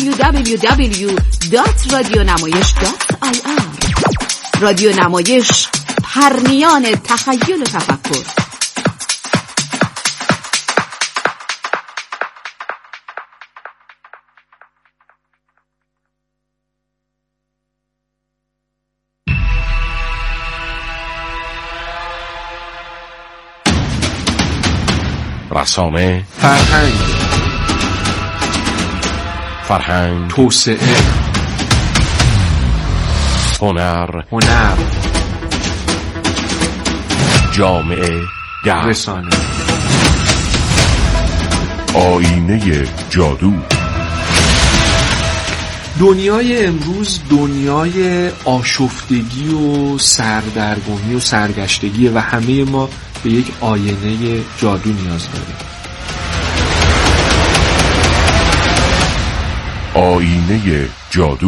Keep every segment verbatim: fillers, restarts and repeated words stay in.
دبلیو دبلیو دبلیو دات رادیونمایش دات آی آر. رادیو نمایش، پرنیان تخیل و تفکر. رسانه، فرهنگ، فرهنگ، توسعه، هنر، هنر، جامعه، در رسانه، آینه جادو. دنیای امروز دنیای آشفتگی و سردرگمی و سرگشتگی و همه ما به یک آینه جادو نیاز داریم. آینه جادو.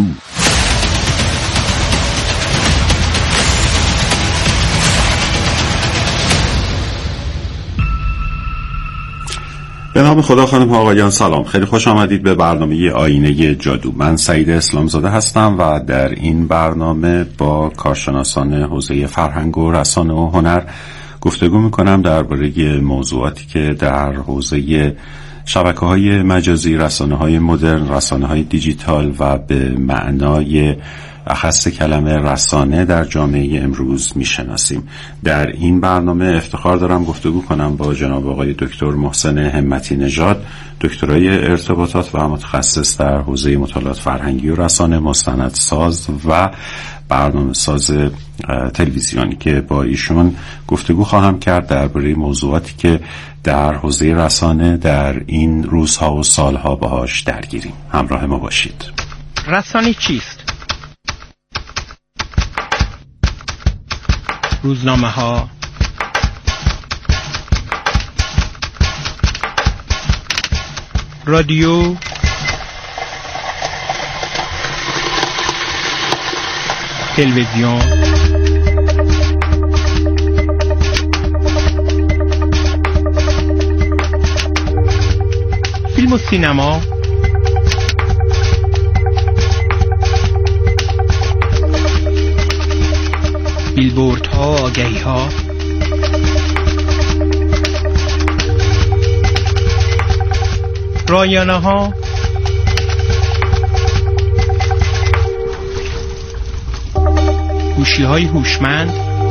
به نام خدا. خانم ها آقایان سلام، خیلی خوش آمدید به برنامه آینه جادو. من سعید اسلامزاده هستم و در این برنامه با کارشناسان حوزه فرهنگ و رسانه و هنر گفتگو میکنم درباره موضوعاتی که در حوزه شبکه‌های مجازی، رسانه‌های مدرن، رسانه‌های دیجیتال و به معنای اخص کلمه رسانه در جامعه امروز میشناسیم. در این برنامه افتخار دارم گفتگو کنم با جناب آقای دکتر محسن همتی نژاد، دکترای ارتباطات و متخصص در حوزه مطالعات فرهنگی و رسانه، مستندساز و برنامه ساز تلویزیونی که با ایشون گفتگو خواهم کرد درباره موضوعاتی که در حوزه رسانه در این روزها و سالها باهاش درگیریم. همراه ما باشید. رسانه چیست؟ روزنامه ها، رادیو، تلویزیون، فیلم و سینما، بیلبوردها، آگهی‌ها، رایانه‌ها، گوشی‌های هوشمند،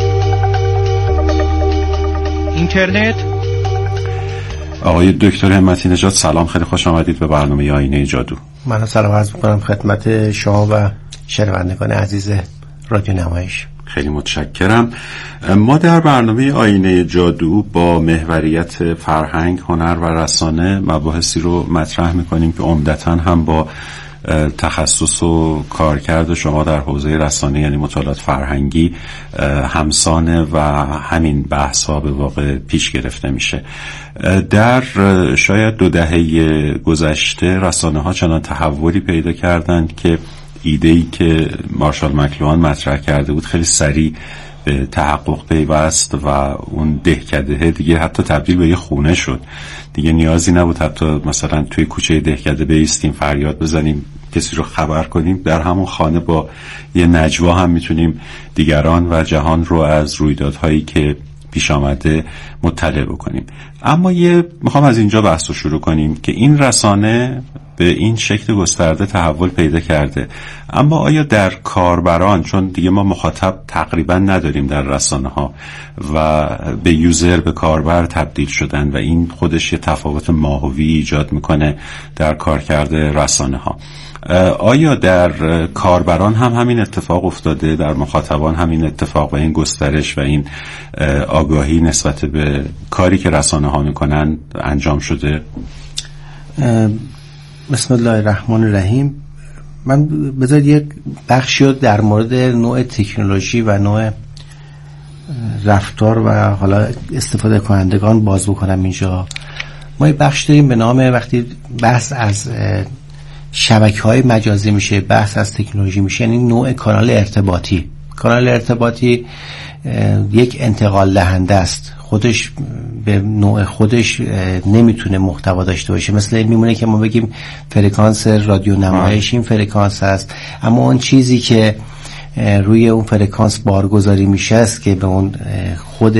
اینترنت. آقای دکتر همتی نژاد سلام، خیلی خوش آمدید به برنامه آینه جادو. من سلام عرض می‌کنم خدمت شما و شنوندگان عزیز رادیو نمایش. خیلی متشکرم. ما در برنامه آینه جادو با محوریت فرهنگ، هنر و رسانه مباحثی رو مطرح می‌کنیم که عمدتاً هم با تخصص و کارکرد شما در حوزه رسانه یعنی مطالعات فرهنگی همسانه و همین بحث‌ها به واقع پیش گرفته میشه. در شاید دو دهه گذشته رسانه‌ها چنان تحولی پیدا کردند که ایده‌ای که مارشال مکلوهان مطرح کرده بود خیلی سریع به تحقق پیوست و اون دهکده دیگه حتی تبدیل به یه خونه شد. دیگه نیازی نبود حتی مثلا توی کوچه دهکده بایستیم فریاد بزنیم کسی رو خبر کنیم، در همون خانه با یه نجوا هم میتونیم دیگران و جهان رو از رویدادهایی که پیش آمده مطلع بکنیم. اما یه میخوام از اینجا بحث رو شروع کنیم که این رسانه به این شکل گسترده تحول پیدا کرده، اما آیا در کاربران، چون دیگه ما مخاطب تقریبا نداریم در رسانه ها و به یوزر، به کاربر تبدیل شدن و این خودش یه تفاوت ماهوی ایجاد میکنه در کارکرد رسانه ها، آیا در کاربران هم همین اتفاق افتاده، در مخاطبان همین اتفاق و این گسترش و این آگاهی نسبت به کاری که رسانه ها میکنن انجام شده؟ بسم الله الرحمن الرحیم. من بذارید یک بخشی رو در مورد نوع تکنولوژی و نوع رفتار و حالا استفاده کنندگان باز بکنم. اینجا ما یک بخش داریم به نام، وقتی بحث از شبکه‌های مجازی میشه، بحث از تکنولوژی میشه، یعنی نوع کانال ارتباطی. کانال ارتباطی یک انتقال دهنده است، خودش به نوع خودش نمیتونه محتوا داشته باشه. مثل این میمونه که ما بگیم فرکانس رادیو نمایش این فرکانس است، اما اون چیزی که روی اون فرکانس بارگذاری میشه است که به اون خود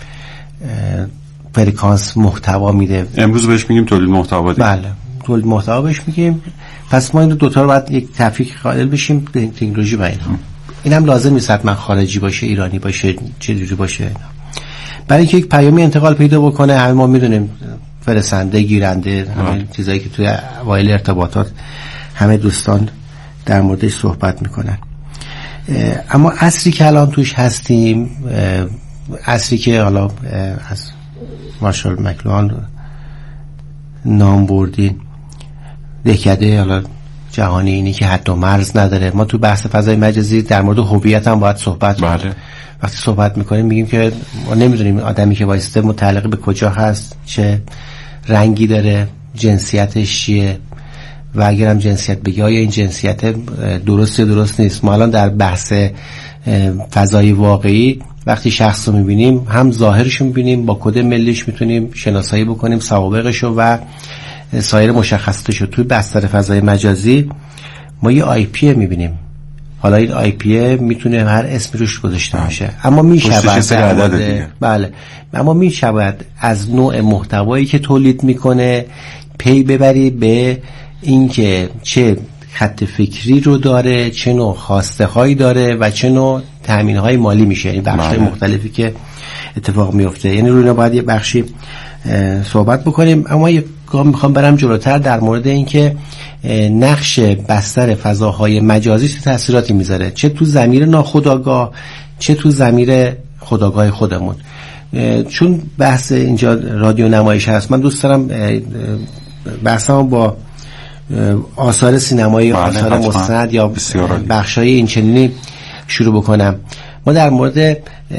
فرکانس محتوا میده. امروز بهش میگیم تولید محتوا دیگه. بله، تولید محتوا بهش میگیم. پس ما این دو تا رو باید یک تفکیک قائل بشیم به تکنولوژی و اینها. این هم لازم نیست حتما خارجی باشه، ایرانی باشه، چه جوری باشه. برای اینکه یک پیامی انتقال پیدا بکنه، همه ما میدونیم فرستنده، گیرنده، همه چیزایی که توی اوایل ارتباطات همه دوستان در موردش صحبت میکنن. اما عصری که الان توش هستیم، عصری که حالا از مارشال مکلوهان نام بردین، دهکده حالا جهانی اینی که حد و مرز نداره. ما تو بحث فضای مجازی در مورد هویت هم باید صحبت کنیم. بله. وقتی صحبت میکنیم میگیم که ما نمیدونیم آدمی که وایسته متعلق به کجا هست، چه رنگی داره، جنسیتش چیه، و اگر هم جنسیت بگی آیا این جنسیت درست یا درست نیست. ما الان در بحث فضای واقعی وقتی شخص رو میبینیم هم ظاهرش رو میبینیم، با کد ملیش میتونیم شناسایی بکنیم سوابقشو و سایر مشخصاتشو. توی بستر فضای مجازی ما یه آی پی میبینیم. حالا این آی پی میتونه هر اسمی روش گذاشته باشه، اما میشود بله اما میشود از نوع محتوایی که تولید میکنه پی ببری به اینکه چه خط فکری رو داره، چه نوع خواسته هایی داره و چه نوع تامین های مالی میشه. این بخش‌های مختلفی که اتفاق میفته، یعنی روی اینا باید یه بخشی صحبت بکنیم. اما یه گام میخوام برم جلوتر در مورد اینکه نقش بستر فضاهای مجازی چه تاثیراتی میذاره، چه تو ضمیر ناخودآگاه چه تو ضمیر خودآگاه خودمون. چون بحث اینجا رادیو نمایش هست، من دوست دارم بحثمو با آثار سینمایی، آثار مستند یا بخشای این چنینی شروع بکنم. ما در مورد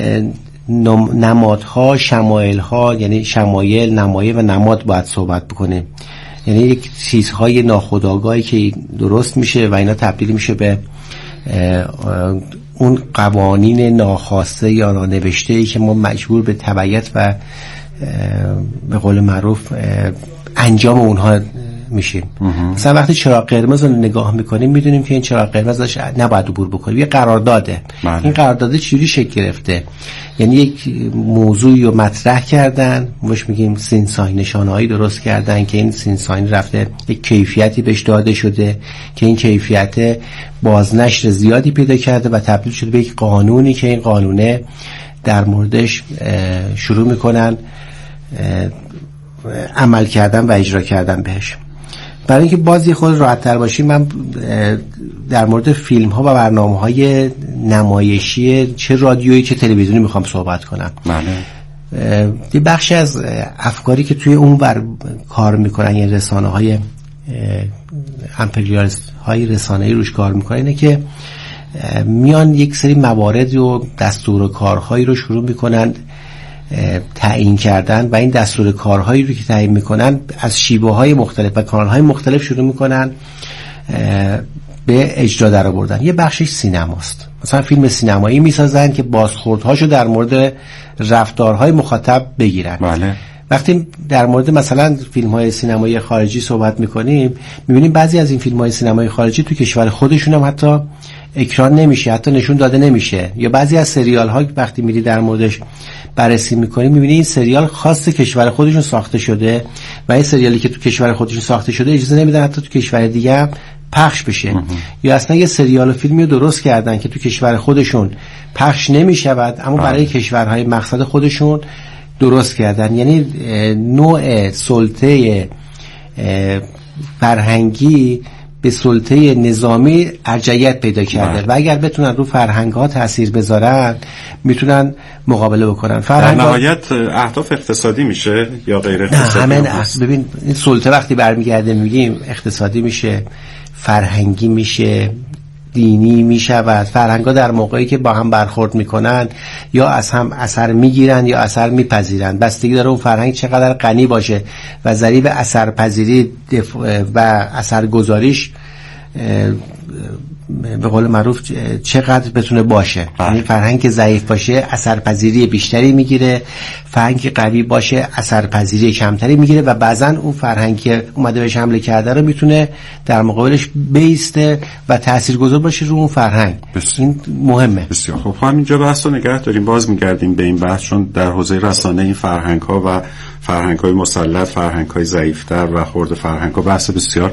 نمادها، شمایلها، یعنی شمایل، نمایه و نماد باید صحبت بکنیم. یعنی یک چیزهای ناخودآگاهی که درست میشه و اینا تبدیل میشه به اون قوانین ناخواسته یا نانوشته‌ای که ما مجبور به تبعیت و به قول معروف انجام اونها میشیم. مثلا وقتی چراغ قرمز رو نگاه میکنیم میدونیم که این چراغ قرمز داشت نباید عبور بکنیم، یه قرارداده. این قرارداد چجوری شکل گرفته؟ یعنی یک موضوعی رو مطرح کردن، بهش میگیم سین ساین، نشانه‌هایی درست کردن که این سین ساین رفته یک کیفیتی بهش داده شده که این کیفیت بازنشر زیادی پیدا کرده و تبدیل شده به یک قانونی که این قانونه در موردش شروع میکنن عمل کردن و اجرا کردن بهش. برای اینکه بازی خود راحت‌تر باشیم، من در مورد فیلم ها و برنامه های نمایشی چه رادیویی چه تلویزیونی میخوام صحبت کنم. بله. یه بخشی از افکاری که توی اون بر کار میکنن، یعنی رسانه های امپریالیست های رسانه‌ای روش کار میکنن، اینه که میان یک سری موارد و دستور و کارهایی رو شروع میکنن تعیین کردن و این دستور کارهایی رو که تعیین میکنن از شیوه های مختلف و کانال های مختلف شروع میکنن به اجرا در آوردن. یه بخشش سینماست. مثلا فیلم سینمایی میسازن که بازخوردهاشو در مورد رفتارهای مخاطب بگیرن. بله. وقتی در مورد مثلا فیلم های سینمایی خارجی صحبت میکنیم، میبینیم بعضی از این فیلم های سینمایی خارجی تو کشور خودشون هم حتی اکران نمیشه، حتی نشون داده نمیشه. یا بعضی از سریال ها وقتی میری در موردش بررسی میکنیم میبینی این سریال خاص کشور خودشون ساخته شده و این سریالی که تو کشور خودشون ساخته شده اجازه نمیدن حتی تو کشور دیگه هم پخش بشه. یا اصلا یه سریال و فیلمی رو درست کردن که تو کشور خودشون پخش نمیشود، اما برای کشورهای مقصد خودشون درست کردن. یعنی نوع سلطه فرهنگی به سلطه نظامی ارجحیت پیدا کرده و اگر بتونن رو فرهنگ ها تاثیر بذارن میتونن مقابله بکنن. در نهایت اهداف اقتصادی میشه یا غیر اقتصادی؟ همین اصل. ببین این سلطه وقتی برمیگرده میگیم اقتصادی میشه، فرهنگی میشه، دینی میشود. فرهنگ ها در موقعی که با هم برخورد میکنن یا از هم اثر میگیرن یا اثر میپذیرن، بستگی داره اون فرهنگ چقدر غنی باشه و ضریب اثرپذیری و اثرگذاریش به قول معروف چقدر بتونه باشه. یعنی فرهنگ که ضعیف باشه اثرپذیری بیشتری میگیره، فرهنگ که قوی باشه اثرپذیری کمتری میگیره و بعضا اون فرهنگ که اومده بهش حمله کرده رو میتونه در مقابلش بیسته و تاثیرگذار باشه رو اون فرهنگ. این مهمه. بسیار خب، همینجا بحث رو نگه داریم، باز میگردیم به این بحث، چون در حوزه رسانه این فرهنگ ها و فرهنگ های مسلط، فرهنگ های ضعیفتر و خرد فرهنگ ها بحث بسیار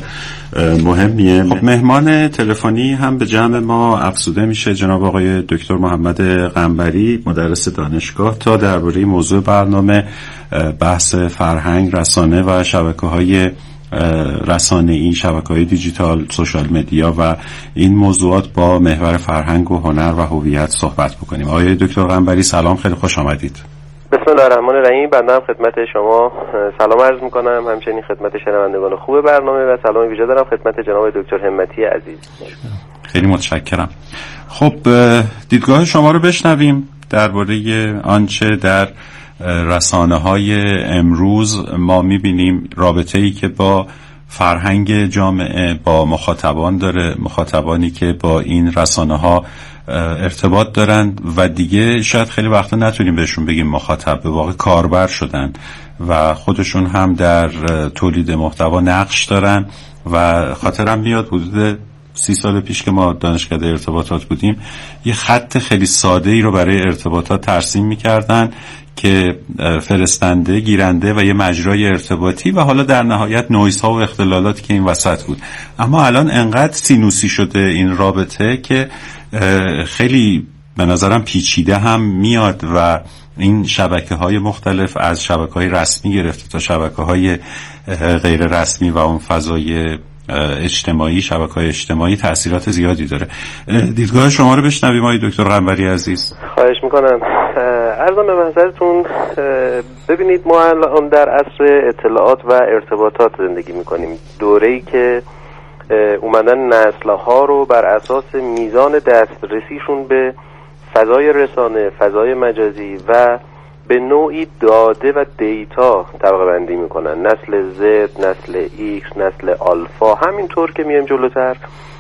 مهمیه. خب مهمان تلفنی هم به جمع ما افزوده میشه، جناب آقای دکتر محمد قنبری، مدرس دانشگاه، تا درباره موضوع برنامه بحث فرهنگ، رسانه و شبکه‌های رسانه این شبکه‌های دیجیتال، سوشال مدیا و این موضوعات با محور فرهنگ و هنر و هویت صحبت بکنیم. آقای دکتر قنبری سلام، خیلی خوش آمدید. بسم الله الرحمن الرحیم. بنده هم خدمت شما سلام عرض میکنم، همچنین خدمت شنوندگان خوب برنامه و سلام ویژه دارم خدمت جناب دکتر همتی عزیز. خیلی متشکرم. خب دیدگاه شما رو بشنویم درباره آنچه در رسانه‌های امروز ما می‌بینیم، رابطه‌ای که با فرهنگ جامعه، با مخاطبان داره، مخاطبانی که با این رسانه‌ها ارتباط دارن و دیگه شاید خیلی وقتا نتونیم بهشون بگیم مخاطب، به واقع کاربر شدن و خودشون هم در تولید محتوا نقش دارن. و خاطرم میاد حدود سی سال پیش که ما دانشکده ارتباطات بودیم، یه خط خیلی ساده ای رو برای ارتباطات ترسیم میکردن که فرستنده، گیرنده و یه مجرای ارتباطی و حالا در نهایت نویز ها و اختلالاتی که این وسط بود. اما الان انقدر سینوسی شده این رابطه که خیلی به نظرم پیچیده هم میاد و این شبکه های مختلف، از شبکه های رسمی گرفته تا شبکه های غیر رسمی و اون فضای اجتماعی، شبکه های اجتماعی تأثیرات زیادی داره. دیدگاه شما رو بشنویم آقای دکتر قنبری عزیز. خواهش میکنم. عرضم به محضرتون، ببینید ما الان در عصر اطلاعات و ارتباطات زندگی میکنیم، دوره‌ای که اومدن نسل‌ها رو بر اساس میزان دسترسیشون به فضای رسانه، فضای مجازی و به نوعی داده و دیتا طبقه بندی میکنن. نسل زد، نسل ایکس، نسل آلفا. همینطور که میایم جلوتر،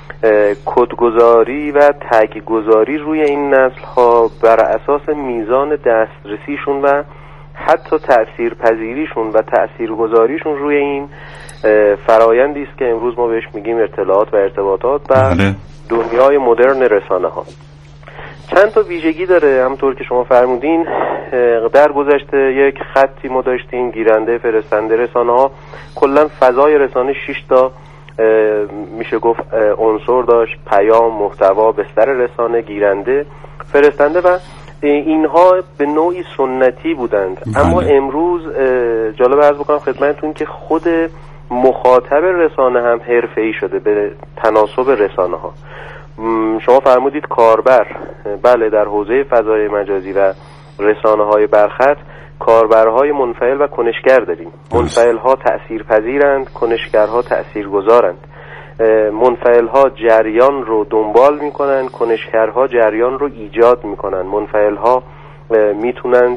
کدگذاری و تگ‌گذاری روی این نسل ها بر اساس میزان دسترسیشون و حتی تأثیرپذیریشون و تأثیرگذاریشون روی این فرایندی است که امروز ما بهش میگیم اطلاعات و ارتباطات و دنیای مدرن رسانه ها. چند تا ویژگی داره، همونطور که شما فرمودین. در گذشته یک خطی ما داشتیم، گیرنده، فرستنده. رسانه ها کلا فضای رسانه شش تا میشه گفت عنصر داشت: پیام، محتوا، بستر رسانه، گیرنده، فرستنده و اینها به نوعی سنتی بودند. بله. اما امروز جالب عرض بکنم خدمتتون که خود مخاطب رسانه هم حرفه‌ای شده به تناسب رسانه ها. شما فرمودید کاربر. بله، در حوزه فضای مجازی و رسانه های برخط کاربرهای منفعل و کنشگر داریم. منفعل ها تأثیر پذیرند، کنشگرها تأثیر گذارند. منفعل ها جریان رو دنبال میکنن، کنشگرها جریان رو ایجاد میکنن. منفعل ها میتونند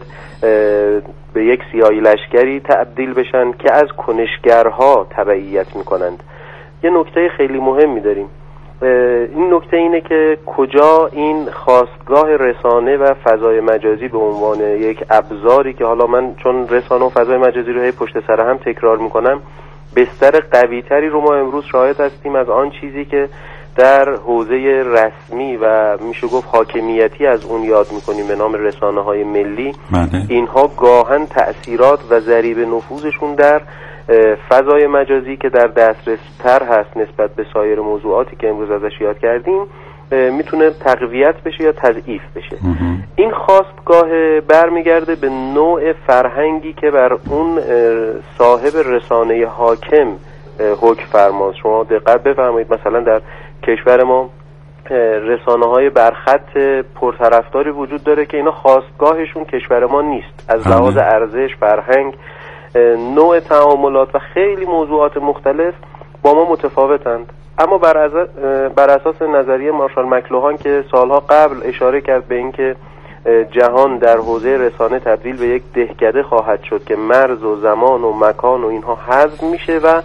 به یک سیاهی لشکری تبدیل بشن که از کنشگرها تبعیت میکنند. یه نکته خیلی مهمی داریم. این نکته اینه که کجا این خاستگاه رسانه و فضای مجازی به عنوان یک ابزاری که حالا من چون رسانه و فضای مجازی رو هی پشت سر هم تکرار میکنم، بستر قوی‌تری رو ما امروز شاهد هستیم از آن چیزی که در حوزه رسمی و میشه گفت حاکمیتی از اون یاد میکنیم به نام رسانه‌های ملی. مده. اینها گاهن تأثیرات و ضریب نفوذشون در فضای مجازی که در دسترس تر هست نسبت به سایر موضوعاتی که امروز ازش یاد کردیم میتونه تقویت بشه یا تضعیف بشه. این خواستگاه برمیگرده به نوع فرهنگی که بر اون صاحب رسانه حاکم حکم فرماست. شما دقت بفرمایید مثلا در کشور ما رسانه های برخط پرطرفداری وجود داره که اینا خواستگاهشون کشور ما نیست. از لحاظ ارزش، فرهنگ، نوع تعاملات و خیلی موضوعات مختلف با ما متفاوتند. اما بر, از... بر اساس نظریه مارشال مکلوهان که سالها قبل اشاره کرد به اینکه جهان در حوزه رسانه تبدیل به یک دهکده خواهد شد که مرز و زمان و مکان و اینها حذف میشه و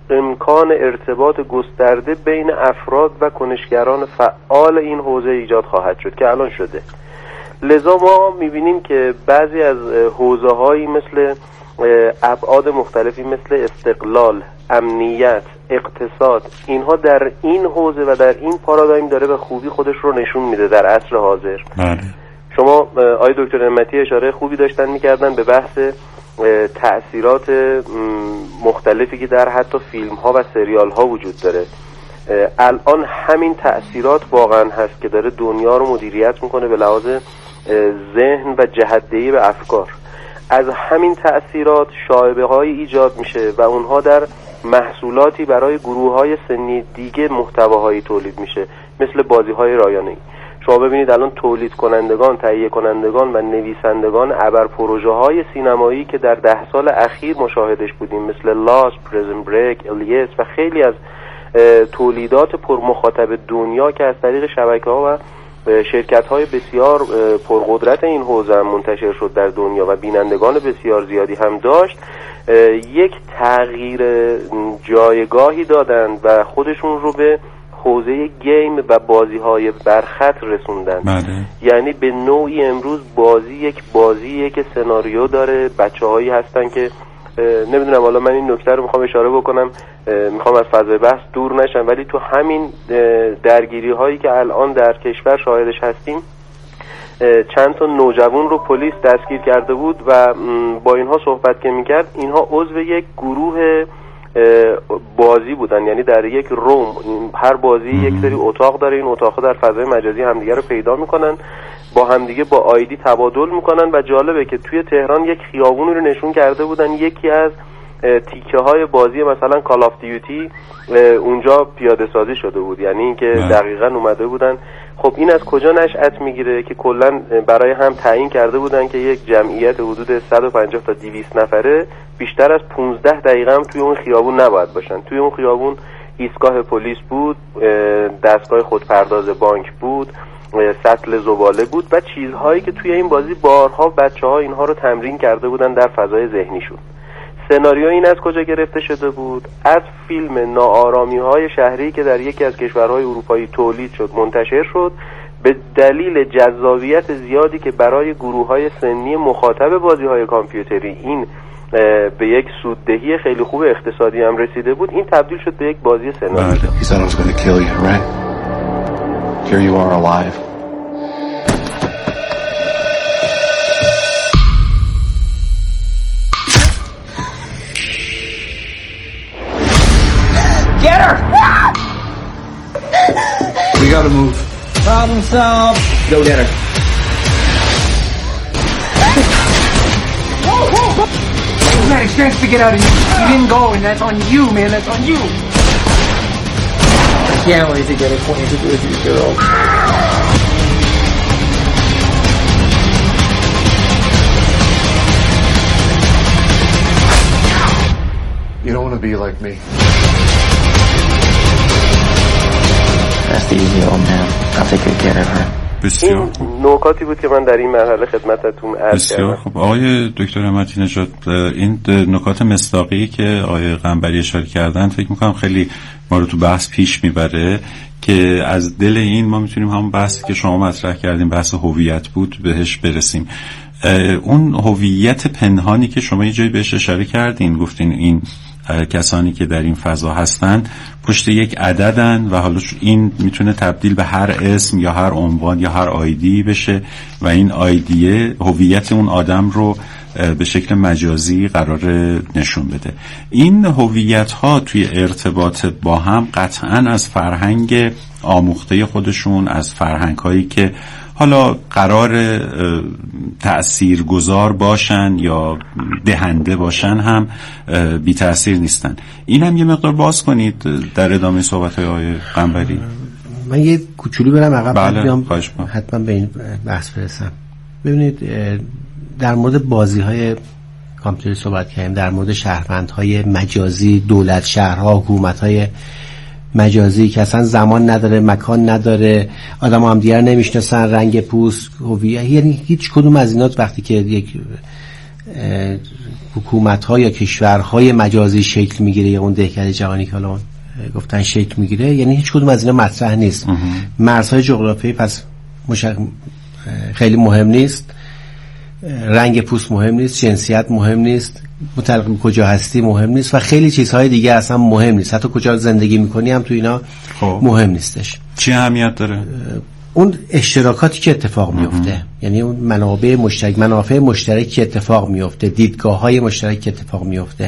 امکان ارتباط گسترده بین افراد و کنشگران فعال این حوزه ایجاد خواهد شد که الان شده. لذا ما میبینیم که بعضی از حوزه هایی مثل ابعاد مختلفی مثل استقلال، امنیت، اقتصاد، اینها در این حوزه و در این پارادایم داره به خوبی خودش رو نشون میده در عصر حاضر. بله. شما آقای دکتر نعمتی اشاره خوبی داشتن میکردن به بحث تأثیرات مختلفی که در حتی فیلم ها و سریال ها وجود داره. الان همین تأثیرات واقعا هست که داره دنیا رو مدیریت میکنه به لحاظ ذهن و جهت‌دهی به افکار. از همین تأثیرات شایبه های ایجاد میشه و اونها در محصولاتی برای گروه های سنی دیگه محتواهایی تولید میشه، مثل بازی های رایانه‌ای. شما ببینید الان تولید کنندگان، تهیه کنندگان و نویسندگان ابر پروژه های سینمایی که در ده سال اخیر مشاهدش بودیم، مثل لاست، پریزن بریک، الیس و خیلی از تولیدات پرمخاطب دنیا که از طریق شبکه‌ها و شرکت‌های بسیار پرقدرت این حوزه منتشر شد در دنیا و بینندگان بسیار زیادی هم داشت، یک تغییر جایگاهی دادن و خودشون رو به حوزه گیم و بازی‌های برخط رسوندن. بله. یعنی به نوعی امروز بازی یک بازیه که سناریو داره، بچه‌هایی هستن که نمیدونم، حالا من این نکته رو میخوام اشاره بکنم، میخوام از فضای بحث دور نشم، ولی تو همین درگیری هایی که الان در کشور شاهدش هستیم، چند تا نوجوان رو پلیس دستگیر کرده بود و با اینها صحبت که میکرد، اینها عضو یک گروه بازی بودن، یعنی در یک روم، هر بازی یک سری اتاق داره، این اتاقها در فضای مجازی همدیگه رو پیدا میکنن، با همدیگه با آیدی تبادل میکنن و جالبه که توی تهران یک خیابونی رو نشون کرده بودن، یکی از تیکه های بازی مثلا کال آف دیوتی اونجا پیاده سازی شده بود، یعنی اینکه دقیقاً اومده بودن. خب این از کجا نشأت میگیره که کلا برای هم تعیین کرده بودن که یک جمعیت حدود صد و پنجاه تا دویست نفره بیشتر از پانزده دقیقه هم توی اون خیابون نباید باشن. توی اون خیابون ایستگاه پلیس بود، دستگاه خودپرداز بانک بود، سطل زباله بود و چیزهایی که توی این بازی بارها بچه‌ها اینها رو تمرین کرده بودن در فضای ذهنیشون. سناریو این از کجا گرفته شده بود؟ از فیلم ناآرامی‌های شهری که در یکی از کشورهای اروپایی تولید شد، منتشر شد، به دلیل جذابیت زیادی که برای گروه‌های سنی مخاطب بازی‌های کامپیوتری این به یک سوددهی خیلی خوب اقتصادی هم رسیده بود، این تبدیل شد به یک بازی سناریو. He said I was going to kill you, right? Here you are alive. Get her! We gotta move. Problem solved. Go get her. You had a chance to get out of here. You didn't go, and that's on you, man. That's on you. I can't wait to get acquainted with you, girl. You don't want to be like me. That's the easy old man. I'll take good care of her. این نکاتی بود که من در این مرحله خدمتتون عرض کردم. بسیار خوب. آقای دکتر نعمتی نژاد، این نکات مصداقی که آقای قنبری اشاره کردن فکر میکنم خیلی ما رو تو بحث پیش میبره که از دل این ما میتونیم همون بحثی که شما مطرح کردیم، بحث هویت بود، بهش برسیم. اون هویت پنهانی که شما یه جایی بهش اشاره کردین، گفتین این کسانی که در این فضا هستن پشت یک عددن و حالا این میتونه تبدیل به هر اسم یا هر عنوان یا هر آیدی بشه و این آیدیه هویت اون آدم رو به شکل مجازی قرار نشون بده. این هویت ها توی ارتباط با هم قطعاً از فرهنگ آموخته خودشون، از فرهنگ هایی که حالا قرار تأثیر گذار باشن یا دهنده باشن هم بی تأثیر نیستن. این هم یه مقدار باز کنید در ادامه صحبت های آقای قنبری. من یه کوچولو برم عقب، بله، بیام حتما به این بحث برسم. ببینید در مورد بازی های کامپیوتری صحبت کردیم، در مورد شهروندهای مجازی، دولت شهرها، حکومت‌های مجازی که اصلا زمان نداره، مکان نداره، آدم هم دیگر نمیشناسن، رنگ پوست، هویت، یعنی هیچ کدوم از اینا وقتی که یک حکومت‌ها یا کشورهای مجازی شکل میگیره یا اون دهکده جهانی که الان گفتن شکل میگیره، یعنی هیچ کدوم از اینا مطرح نیست. مرزهای جغرافیایی پس مشخ... خیلی مهم نیست، رنگ پوست مهم نیست، جنسیت مهم نیست، متعلق به کجا هستی مهم نیست و خیلی چیزهای دیگه اصلا مهم نیست، حتی کجا زندگی میکنی هم تو اینا خب. مهم نیستش. چی اهمیت داره؟ اون اشتراکاتی که اتفاق میفته، یعنی اون منابع مشترک، منافع مشترکی که اتفاق میفته، دیدگاه‌های مشترکی که اتفاق میفته.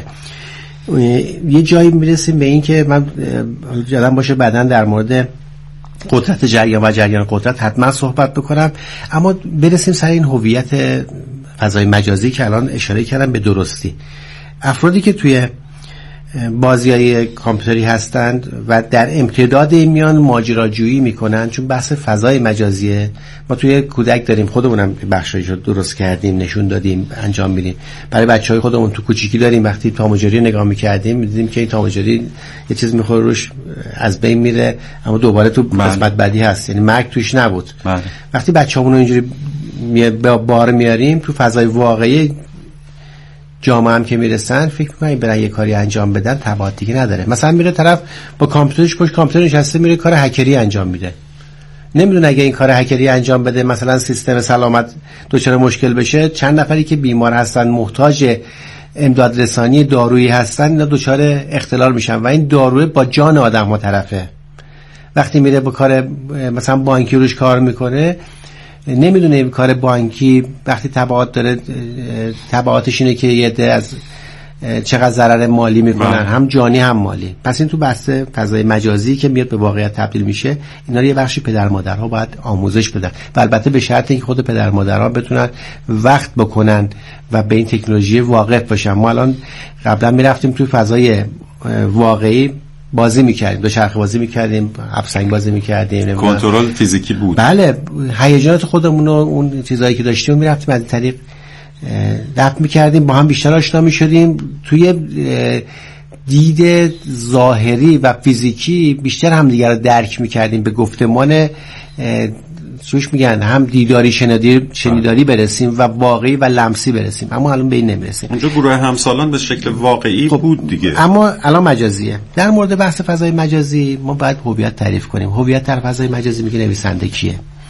یه جایی میرسیم به این که من یادم باشه بعداً در مورد قدرت جریان و جریان قدرت حتما صحبت بکنم، اما برسیم سر این هویت فضای مجازی که الان اشاره کردم به درستی. افرادی که توی بازی‌های کامپیوتری هستند و در امتداد میان ماجراجویی میکنن، چون بحث فضای مجازیه. ما توی کودک داریم، خودمونم بخشایش رو درست کردیم، نشون دادیم، انجام میدیم. برای بچهای خودمون تو کوچیکی داریم، وقتی تام‌وجری نگاه میکردیم میدیدیم که این تام‌وجری یه چیز میخوره روش از بین میره، اما دوباره تو قسمت بعدی هست، یعنی مرگ توش نبود. بله. وقتی بچه‌مون رو اینجوری می... بار میاریم تو فضای واقعی جامعه هم که میرسن، فکر می‌کنم برای یه کاری انجام بدن تبعات دیگه نداره. مثلا میره طرف با کامپیوترش پشت کامپیوتر نشسته میره کار هکری انجام میده، نمیدونه اگه این کار هکری انجام بده مثلا سیستم سلامت دچار مشکل بشه، چند نفری که بیمار هستن محتاج امداد رسانی دارویی هستن اینا دچار اختلال میشن و این داروی با جان آدم ها طرفه. وقتی میره با کار مثلا بانکی روش کار میکنه، نمیدونه این کار بانکی وقتی تبعات داره، تبعاتش اینه که یه ده از چقدر ضرر مالی میکنن، هم جانی هم مالی. پس این تو بحث فضای مجازی که میاد به واقعیت تبدیل میشه، اینا رو یه بخشی پدر مادرها باید آموزش بدن و البته به شرط اینکه خود پدر مادرها بتونن وقت بکنن و به این تکنولوژی واقف باشن. ما الان قبلا میرفتیم تو فضای واقعی بازی میکردیم، دو چرخه بازی میکردیم، افسنگ بازی میکردیم، کنترل فیزیکی بود. بله، هیجانات خودمون و اون چیزایی که داشتیم میرفتیم از این طریق دفع میکردیم، با هم بیشتر آشنا میشدیم، توی دید ظاهری و فیزیکی بیشتر هم دیگر رو درک میکردیم، به گفتمان چوش میگن هم دیداری شنیداری شنیداری برسیم و واقعی و لمسی برسیم، اما الان به این نمیرسیم. اونجا گروه همسالان به شکل واقعی خب بود دیگه، اما الان مجازیه. در مورد بحث فضای مجازی ما باید هویت تعریف کنیم. هویت در فضای مجازی میگه نویسنده کیه،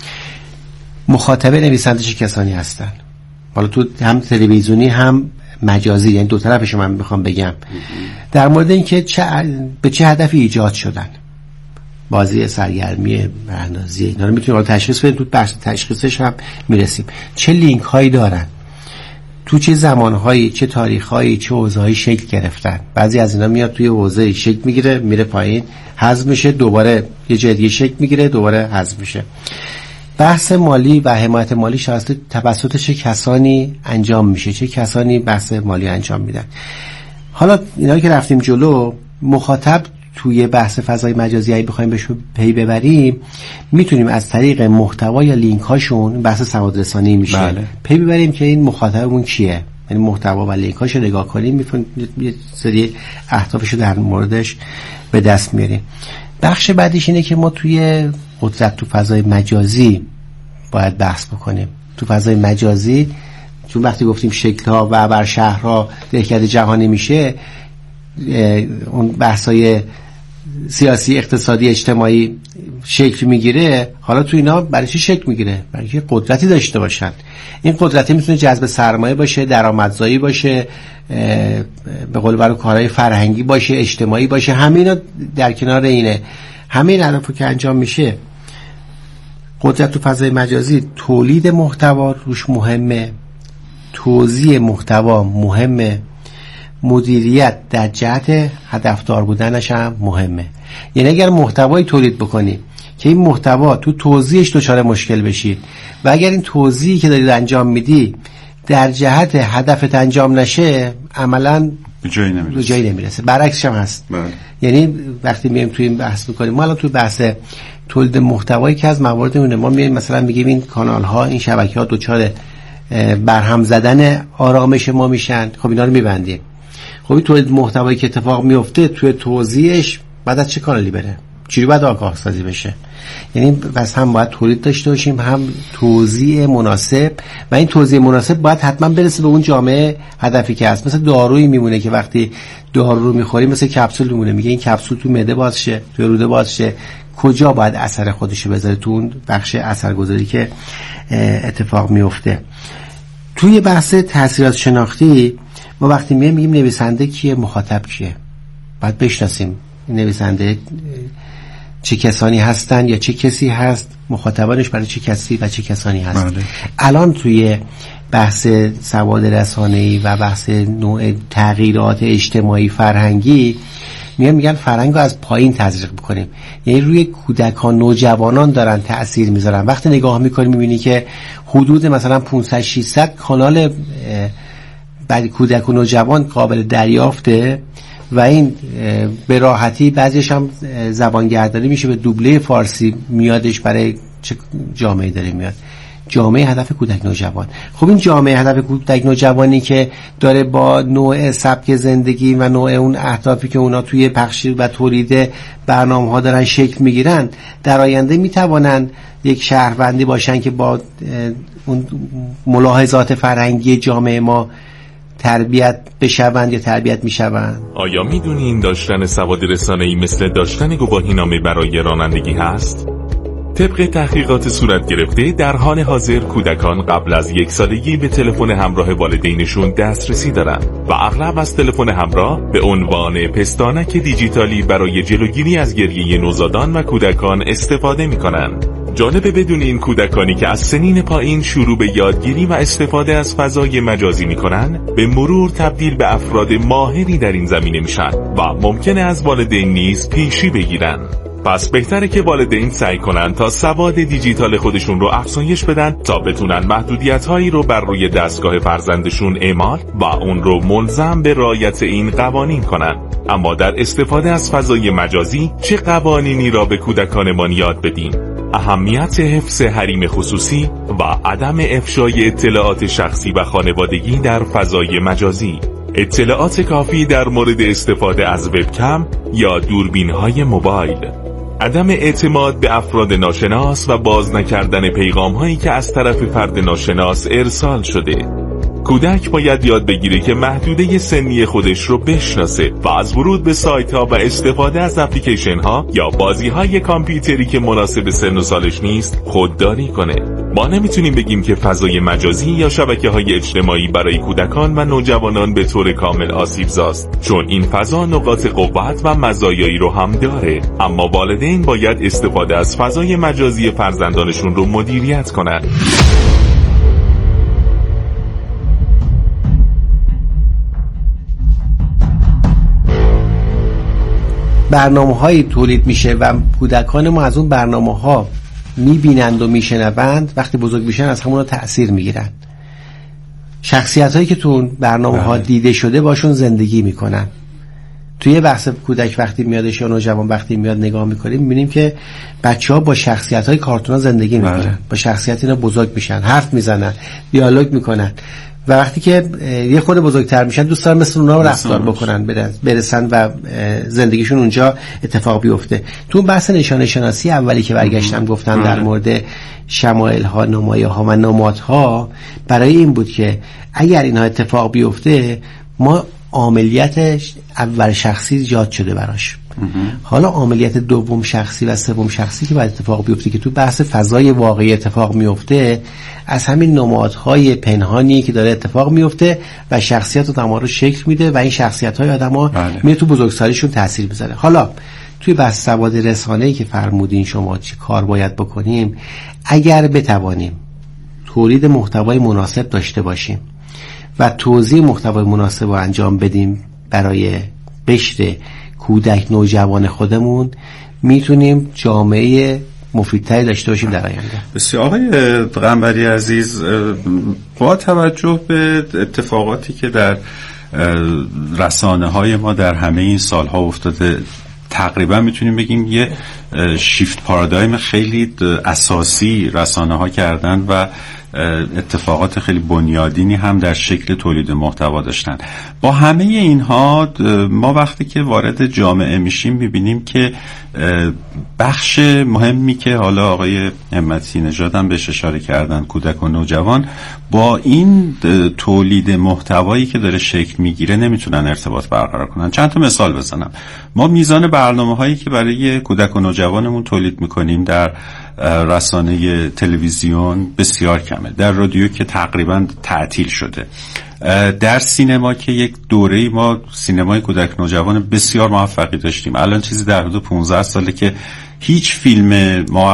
مخاطب نویسنده چه کسانی هستن. حالا تو هم تلویزیونی هم مجازی، یعنی دو طرفش من میخوام بگم در مورد اینکه چه به چه هدفی ایجاد شدن. بازی، سرگرمی، براندازی، اینا رو میتونیم تشخیص بدیم، تو بحث تشخیصش هم میرسیم. چه لینک هایی دارن، تو چه زمانهایی، چه تاریخهایی، چه حوزه‌هایی شکل گرفتن. بعضی از اینا میاد توی حوزه شکل میگیره، میره پایین، حذف میشه، دوباره یه جای دیگه شکل میگیره، دوباره حذف میشه. بحث مالی و حمایت مالی توسط چه کسانی انجام میشه، چه کسانی بحث مالی انجام میدن. حالا اینا که رفتیم جلو، مخاطب توی بحث فضای مجازی اگه بخوایم بهش پی ببریم، میتونیم از طریق محتوا یا لینک هاشون، بحث سواد رسانی میشه، بله. پی ببریم که این مخاطبمون کیه، یعنی محتوا و لینک هاشو نگاه کنیم، میتونیم یه سری اهدافشو در موردش به دست میاریم. بخش بعدیش اینه که ما توی قدرت تو فضای مجازی باید بحث بکنیم. تو فضای مجازی چون وقتی گفتیم شکل‌ها و بر شهرها دهکده جهانی میشه، اون بحث‌های سیاسی، اقتصادی، اجتماعی شکل میگیره. حالا تو اینا برای چی شکل میگیره؟ برای اینکه قدرتی داشته باشن. این قدرتی میتونه جذب سرمایه باشه، درآمدزایی باشه، به قول برای کارهای فرهنگی باشه، اجتماعی باشه. همه اینا در کنار اینه. همه این اهدافی که انجام میشه، قدرت تو فضای مجازی، تولید محتوا روش مهمه، توزیع محتوا مهمه، مدیریت در جهت هدفدار بودنش هم مهمه. یعنی اگر محتوایی تولید بکنی که این محتوا تو توزیعش دچار مشکل بشی و اگر این توزیعی که دارید انجام میدی در جهت هدفت انجام نشه، عملاً به جایی نمیرسه. جایی نمیرسه. برعکسش هم هست. بله. یعنی وقتی میایم توی این بحث میکنیم، ما الان توی بحث تولید محتوایی که از موارد اونه، ما میایم مثلا میگیم این کانال ها، این شبکه ها دچار برهم زدن آرامش ما میشن. خب اینا رو میبندیم. خب این تولید محتوایی که اتفاق میفته توی توزیعش بعد از چه کانالی بره؟ چجوری باید آگاه سازی بشه؟ یعنی پس هم باید تولید داشته باشیم، هم توزیع مناسب، و این توزیع مناسب باید حتما برسه به اون جامعه هدفی که هست. مثل دارویی میمونه که وقتی دارو رو میخوریم مثل کپسول میمونه، میگه این کپسول تو معده باز شه، تو روده باز شه، کجا باید اثر خودشو بذاره؟ تو اون بخش اثرگذاری که اتفاق میفته. توی بحث تاثیرات شناختی ما وقتی میگیم میگیم نویسنده کیه، مخاطب کیه، باید بشناسیم این نویسنده چه کسانی هستن یا چه کسی هست، مخاطبانش برای چه کسی و چه کسانی هست. بله. الان توی بحث سواد رسانه‌ای و بحث نوع تغییرات اجتماعی فرهنگی میگن میگن فرهنگ رو از پایین تزریق بکنیم، یعنی روی کودکان نوجوانان دارن تأثیر میذارن. وقتی نگاه میکنی میبینی که حدود مثلا پانصد ششصد کانال برای کودک و نوجوان قابل دریافته و این به راحتی بعضیش هم زبانگردانی میشه، به دوبله فارسی میادش. برای چه جامعه داره میاد؟ جامعه هدف کودک نوجوان. خب این جامعه هدف کودک نوجوانی که داره با نوع سبک زندگی و نوع اون اهدافی که اونا توی پخش و تولید برنامه ها دارن شکل میگیرن، در آینده میتوانن یک شهروندی باشن که با اون ملاحظات فرهنگی جامعه ما تربیت بشوند یا تربیت میشوند. آیا میدونین داشتن سواد رسانه‌ای مثل داشتن گواهینامه برای رانندگی هست؟ طبق تحقیقات صورت گرفته در حال حاضر کودکان قبل از یک سالگی به تلفن همراه والدینشون دسترسی دارن و اغلب از تلفن همراه به عنوان پستانک دیجیتالی برای جلوگیری از گریه نوزادان و کودکان استفاده میکنن. جالبه بدونین کودکانی که از سنین پایین شروع به یادگیری و استفاده از فضای مجازی میکنن به مرور تبدیل به افراد ماهری در این زمینه میشن و ممکنه از والدین نیز پیشی بگیرن. پس بهتره که والدین سعی کنن تا سواد دیجیتال خودشون رو افزایش بدن تا بتونن محدودیت‌هایی رو بر روی دستگاه فرزندشون اعمال و اون رو ملزم به رعایت این قوانین کنن. اما در استفاده از فضای مجازی چه قوانینی را به کودکانمان یاد بدیم؟ اهمیت حفظ حریم خصوصی و عدم افشای اطلاعات شخصی و خانوادگی در فضای مجازی، اطلاعات کافی در مورد استفاده از وبکم یا دوربین‌های موبایل، عدم اعتماد به افراد ناشناس و باز نکردن پیغام‌هایی که از طرف فرد ناشناس ارسال شده. کودک باید یاد بگیره که محدوده سنی خودش رو بشناسه و از ورود به سایت ها و استفاده از اپلیکیشن ها یا بازی های کامپیوتری که مناسب سن و سالش نیست خودداری کنه. ما نمیتونیم بگیم که فضای مجازی یا شبکه های اجتماعی برای کودکان و نوجوانان به طور کامل آسیبزاست، چون این فضا نقاط قوت و مزایایی رو هم داره، اما والدین باید استفاده از فضای مجازی فرزندانشون رو مدیریت کنن. برنامه‌هایی تولید میشه و کودکان ما از اون برنامه‌ها میبینند و میشنوند، وقتی بزرگ میشن از همون تأثیر میگیرن. شخصیت‌هایی که تو اون برنامه‌ها دیده شده باشون زندگی میکنن. توی بحث کودک وقتی میادش یا نوجوان وقتی میاد نگاه میکنیم میبینیم که بچه‌ها با شخصیت‌های کارتونا زندگی میکنن، با شخصیت اینا بزرگ میشن، حرف میزنن، دیالوگ میکنن و وقتی که یه خود بزرگتر میشن دوست دارن مثل اونا رفتار بکنن، برسن و زندگیشون اونجا اتفاق بیفته. تو بحث نشانه شناسی اولی که برگشتم گفتم در مورد شمایل ها، نمایه ها و نماد ها، برای این بود که اگر اینها اتفاق بیفته ما عملیات اول شخصی ایجاد شده براش. حالا عملیات دوم شخصی و سوم شخصی که باید اتفاق بیفته که تو بحث فضای واقعی اتفاق میفته، از همین نمادهای پنهانی که داره اتفاق میفته و شخصیت آدم‌ها رو شکل میده و این شخصیت‌های آدم‌ها میاد تو بزرگسالیشون تاثیر بذاره. حالا توی بحث سواد رسانه‌ای که فرمودین شما چه کار باید بکنیم، اگر بتوانیم تولید محتوای مناسب داشته باشیم و توزیع محتوای مناسب رو انجام بدیم برای قشر کودک نوجوان خودمون، میتونیم جامعه مفیدتری داشته باشیم در آینده. بسیار. آقای قنبری عزیز، با توجه به اتفاقاتی که در رسانه های ما در همه این سالها افتاده، تقریبا میتونیم بگیم یه شیفت پارادایم خیلی اساسی رسانه ها کردن و اتفاقات خیلی بنیادینی هم در شکل تولید محتوا داشتن. با همه اینها ما وقتی که وارد جامعه میشیم میبینیم که بخش مهمی که حالا آقای همتی نژاد هم بهش اشاره کردن، کودک و نوجوان، با این تولید محتوایی که داره شکل میگیره نمیتونن ارتباط برقرار کنن. چند تا مثال بزنم. ما میزان برنامه هایی که برای کودک و نوجوانمون تولید میکنیم در رسانه تلویزیون بسیار کمه، در رادیو که تقریبا تعطیل شده، در سینما که یک دوره‌ای ما سینمای کودک نوجوان بسیار موفقی داشتیم. الان چیزی در حدود پانزده ساله که هیچ فیلم موفق